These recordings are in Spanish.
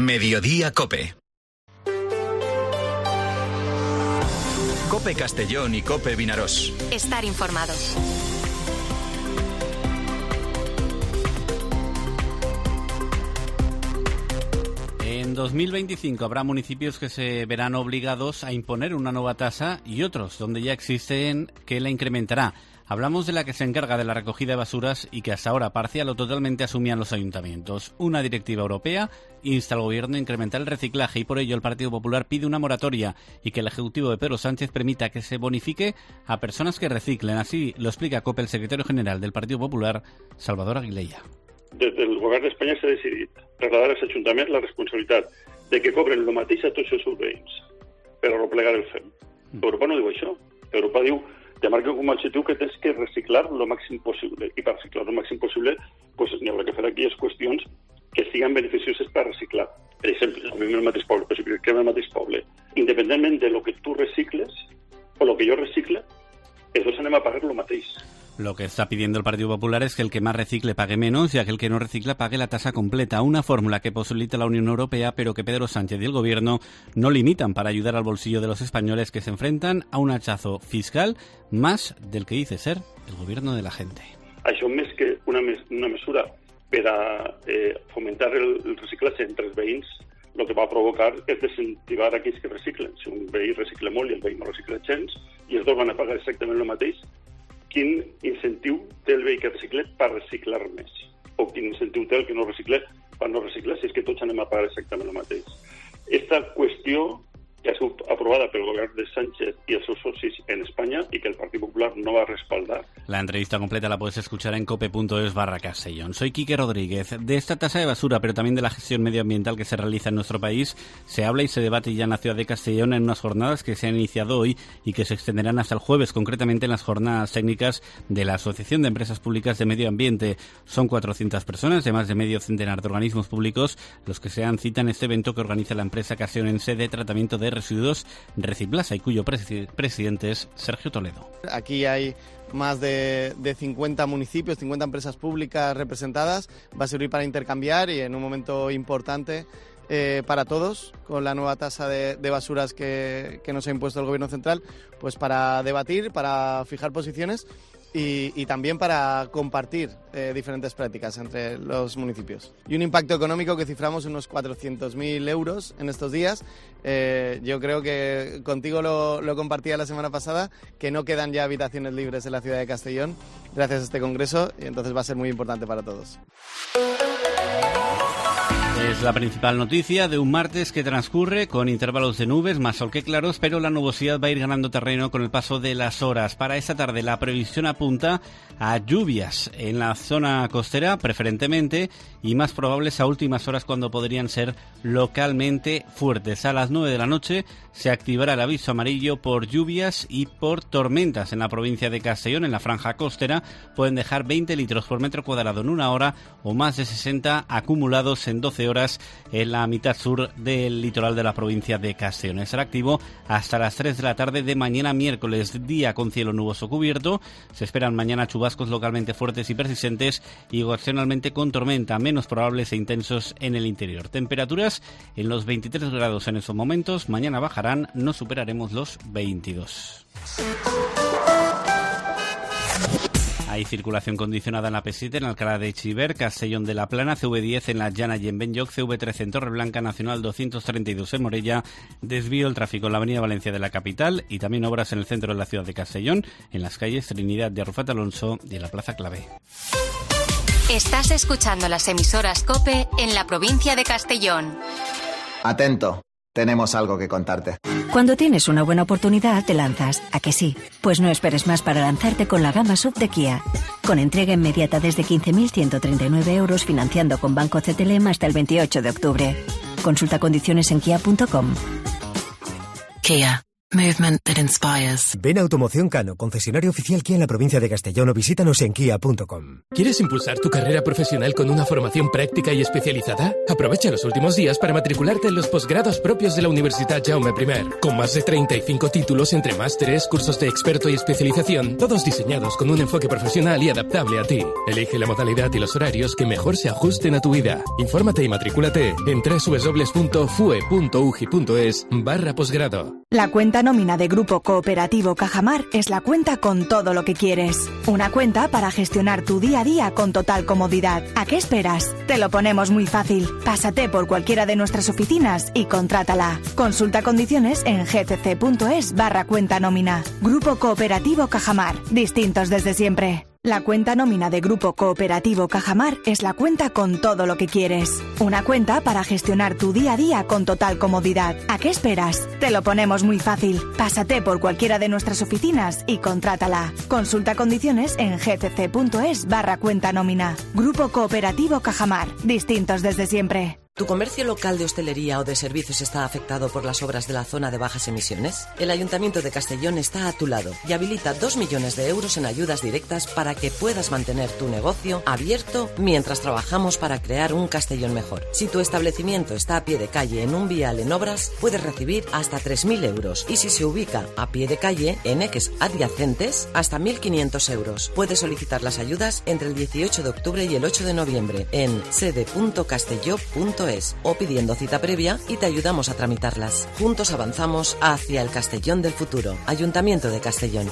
Mediodía COPE. COPE Castellón y COPE Vinarós. Estar informados. En 2025 habrá municipios que se verán obligados a imponer una nueva tasa y otros donde ya existen que la incrementará. Hablamos de la que se encarga de la recogida de basuras y que hasta ahora parcial o totalmente asumían los ayuntamientos. Una directiva europea insta al gobierno a incrementar el reciclaje y por ello el Partido Popular pide una moratoria y que el Ejecutivo de Pedro Sánchez permita que se bonifique a personas que reciclen. Así lo explica a COPE el secretario general del Partido Popular, Salvador Aguilella. Des del govern d'Espanya s'ha decidit trasladar als ajuntaments la responsabilitat de que cobren el mateix a tots els seus veïns per a replegar el FEM. Europa no diu això. Europa diu, te marca com a objectiu que tens que reciclar el màxim possible. I per reciclar el màxim possible pues, n'hi haurà que fer aquelles qüestions que siguin beneficioses per reciclar. Per exemple, vivim en el mateix poble, però si vivim en el mateix poble, independentment de lo que tu recicles o lo que jo recicle, els dos anem a pagar lo mateix. Lo que está pidiendo el Partido Popular es que el que más recicle pague menos y aquel que no recicla pague la tasa completa. Una fórmula que posibilita la Unión Europea, pero que Pedro Sánchez y el Gobierno no limitan para ayudar al bolsillo de los españoles que se enfrentan a un hachazo fiscal más del que dice ser el gobierno de la gente. Això més que una mesura per a fomentar el reciclatge entre els veïns, el que va provocar és desincentivar aquells que reciclen. Si un veí recicla molt i el veí no recicla gens, i els dos van a pagar exactament el mateix, quin incentiu té el veí que recicla per reciclar més? O quin incentiu té el que no recicla per no reciclar, si és que tots anem a pagar exactament el mateix? Esta qüestió que ha sigut aprovada pel govern de Sánchez y els seus socis en España y que el Partido Popular no va a respaldar. La entrevista completa la puedes escuchar en cope.es/Castellón. Soy Quique Rodríguez. De esta tasa de basura, pero también de la gestión medioambiental que se realiza en nuestro país, se habla y se debate ya en la ciudad de Castellón en unas jornadas que se han iniciado hoy y que se extenderán hasta el jueves, concretamente en las jornadas técnicas de la Asociación de Empresas Públicas de Medio Ambiente. Son 400 personas de más de medio centenar de organismos públicos los que se dan cita en este evento que organiza la empresa castellonense de tratamiento de residuos Reciplasa y cuyo presidente es Sergio Toledo. Aquí hay más de 50 municipios, 50 empresas públicas representadas. Va a servir para intercambiar y en un momento importante para todos, con la nueva tasa de basuras que nos ha impuesto el Gobierno Central, pues para debatir, para fijar posiciones y también para compartir diferentes prácticas entre los municipios. Y un impacto económico que ciframos en unos 400.000 euros en estos días. Yo creo que contigo lo compartía la semana pasada, que no quedan ya habitaciones libres en la ciudad de Castellón gracias a este congreso, y entonces va a ser muy importante para todos. Es la principal noticia de un martes que transcurre con intervalos de nubes, más sol que claros, pero la nubosidad va a ir ganando terreno con el paso de las horas. Para esta tarde la previsión apunta a lluvias en la zona costera preferentemente y más probables a últimas horas cuando podrían ser localmente fuertes. A las 9 de la noche se activará el aviso amarillo por lluvias y por tormentas en la provincia de Castellón. En la franja costera pueden dejar 20 litros por metro cuadrado en una hora o más de 60 acumulados en 12 horas en la mitad sur del litoral de la provincia de Castellón. Estará activo hasta las 3 de la tarde de mañana miércoles, día con cielo nuboso cubierto. Se esperan mañana chubascos localmente fuertes y persistentes y ocasionalmente con tormenta, menos probables e intensos en el interior. Temperaturas en los 23 grados en esos momentos. Mañana bajarán, no superaremos los 22. Hay circulación condicionada en la P7 en Alcalá de Xivert, Castellón de la Plana, CV10 en La Llana y en Benlloc, CV13 en Torreblanca, Nacional 232 en Morella, desvío el tráfico en la Avenida Valencia de la capital y también obras en el centro de la ciudad de Castellón, en las calles Trinidad de Arrufat Alonso y en la Plaza Clavé. Estás escuchando las emisoras COPE en la provincia de Castellón. Atento. Tenemos algo que contarte. Cuando tienes una buena oportunidad, te lanzas. ¿A que sí? Pues no esperes más para lanzarte con la gama SUV de Kia. Con entrega inmediata desde 15.139 euros, financiando con Banco CTLM hasta el 28 de octubre. Consulta condiciones en kia.com. Kia. Movement that inspires. Ven a Automoción Cano, concesionario oficial Kia en la provincia de Castellón, o visítanos en kia.com. ¿Quieres impulsar tu carrera profesional con una formación práctica y especializada? Aprovecha los últimos días para matricularte en los posgrados propios de la Universidad Jaume I, con más de 35 títulos entre másteres, cursos de experto y especialización, todos diseñados con un enfoque profesional y adaptable a ti. Elige la modalidad y los horarios que mejor se ajusten a tu vida. Infórmate y matricúlate en www.fue.ugi.es/posgrado. La cuenta nómina de Grupo Cooperativo Cajamar es la cuenta con todo lo que quieres. Una cuenta para gestionar tu día a día con total comodidad. ¿A qué esperas? Te lo ponemos muy fácil. Pásate por cualquiera de nuestras oficinas y contrátala. Consulta condiciones en gcc.es/cuenta nómina. Grupo Cooperativo Cajamar. Distintos desde siempre. La cuenta nómina de Grupo Cooperativo Cajamar es la cuenta con todo lo que quieres. Una cuenta para gestionar tu día a día con total comodidad. ¿A qué esperas? Te lo ponemos muy fácil. Pásate por cualquiera de nuestras oficinas y contrátala. Consulta condiciones en gcc.es/cuenta nómina. Grupo Cooperativo Cajamar. Distintos desde siempre. ¿Tu comercio local de hostelería o de servicios está afectado por las obras de la zona de bajas emisiones? El Ayuntamiento de Castellón está a tu lado y habilita 2 millones de euros en ayudas directas para que puedas mantener tu negocio abierto mientras trabajamos para crear un Castellón mejor. Si tu establecimiento está a pie de calle en un vial en obras, puedes recibir hasta 3.000 euros y si se ubica a pie de calle en ejes adyacentes, hasta 1.500 euros. Puedes solicitar las ayudas entre el 18 de octubre y el 8 de noviembre en sede.castelló.es o pidiendo cita previa y te ayudamos a tramitarlas. Juntos avanzamos hacia el Castellón del futuro. Ayuntamiento de Castellón.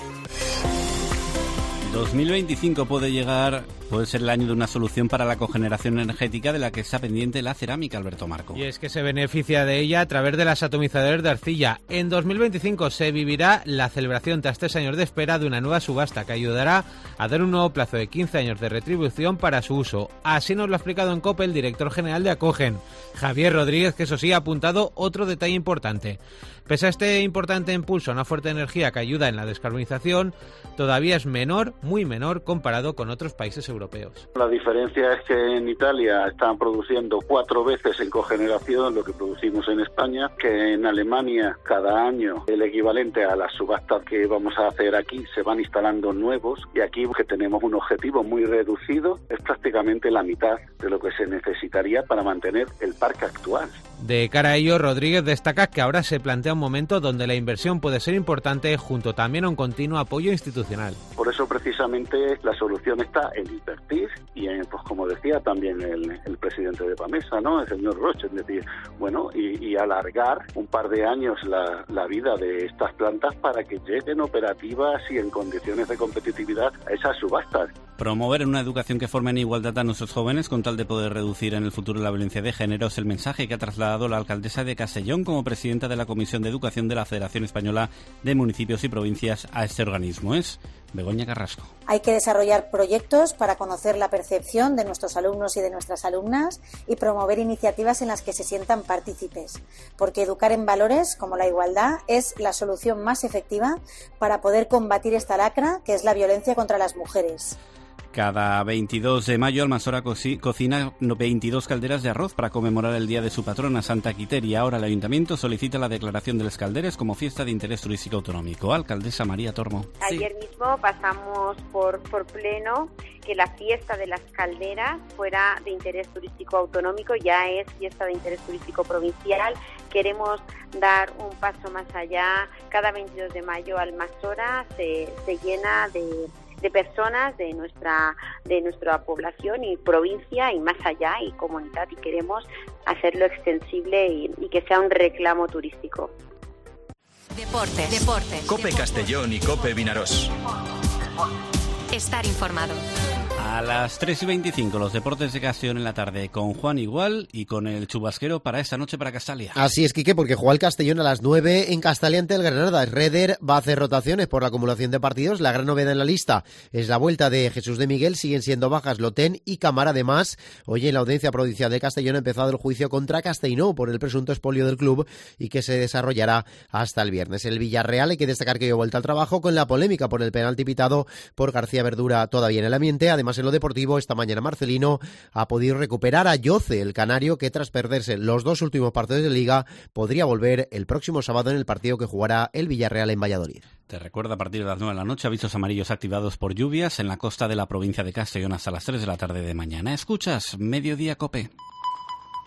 2025 puede ser el año de una solución para la cogeneración energética de la que está pendiente la cerámica, Alberto Marco. Y es que se beneficia de ella a través de las atomizadores de arcilla. En 2025 se vivirá la celebración tras 3 años de espera de una nueva subasta que ayudará a dar un nuevo plazo de 15 años de retribución para su uso. Así nos lo ha explicado en COPE el director general de Acogen, Javier Rodríguez, que eso sí ha apuntado otro detalle importante. Pese a este importante impulso a una fuerte energía que ayuda en la descarbonización, todavía es menor, muy menor, comparado con otros países europeos. La diferencia es que en Italia están produciendo 4 veces en cogeneración lo que producimos en España, que en Alemania cada año el equivalente a las subastas que vamos a hacer aquí se van instalando nuevos, y aquí que tenemos un objetivo muy reducido, es prácticamente la mitad de lo que se necesitaría para mantener el parque actual. De cara a ello, Rodríguez destaca que ahora se plantea un momento donde la inversión puede ser importante, junto también a un continuo apoyo institucional. Por eso precisamente la solución está en invertir y en, pues como decía también el presidente de PAMESA, ¿no?, el señor Roche, es decir, bueno, y alargar un par de años la vida de estas plantas para que lleguen operativas y en condiciones de competitividad a esas subastas. Promover una educación que forme en igualdad a nuestros jóvenes con tal de poder reducir en el futuro la violencia de género es el mensaje que ha trasladado la alcaldesa de Castellón como presidenta de la Comisión de Educación de la Federación Española de Municipios y Provincias a este organismo. Es Begoña Carrasco. Hay que desarrollar proyectos para conocer la percepción de nuestros alumnos y de nuestras alumnas y promover iniciativas en las que se sientan partícipes, porque educar en valores como la igualdad es la solución más efectiva para poder combatir esta lacra que es la violencia contra las mujeres. Cada 22 de mayo Almanzora cocina 22 calderas de arroz para conmemorar el día de su patrona, Santa Quiteria. Ahora el Ayuntamiento solicita la declaración de los calderes como fiesta de interés turístico autonómico. Alcaldesa María Tormo. Ayer mismo pasamos por pleno que la fiesta de las calderas fuera de interés turístico autonómico, ya es fiesta de interés turístico provincial. Queremos dar un paso más allá. Cada 22 de mayo Almanzora se llena de personas de nuestra población y provincia y más allá y comunidad, y queremos hacerlo extensible y que sea un reclamo turístico. Deportes. COPE Castellón y COPE Vinaroz. Estar informado. A las 3:25 los deportes de Castellón en la tarde con Juan Igual y con el chubasquero para esta noche para Castalia. Así es, Quique, porque juega el Castellón a las 9 en Castalia ante el Granada. Reder va a hacer rotaciones por la acumulación de partidos. La gran novedad en la lista es la vuelta de Jesús de Miguel. Siguen siendo bajas Lotén y Camara. Además, hoy en la Audiencia Provincial de Castellón ha empezado el juicio contra Castellnou por el presunto expolio del club y que se desarrollará hasta el viernes. El Villarreal, hay que destacar que dio vuelta al trabajo con la polémica por el penalti pitado por García Verdura todavía en el ambiente. Además, Además, en lo deportivo, esta mañana Marcelino ha podido recuperar a Yoce, el canario, que tras perderse los 2 últimos partidos de Liga, podría volver el próximo sábado en el partido que jugará el Villarreal en Valladolid. Te recuerdo, a partir de las 9 de la noche, avisos amarillos activados por lluvias en la costa de la provincia de Castellón hasta las 3 de la tarde de mañana. Escuchas Mediodía COPE.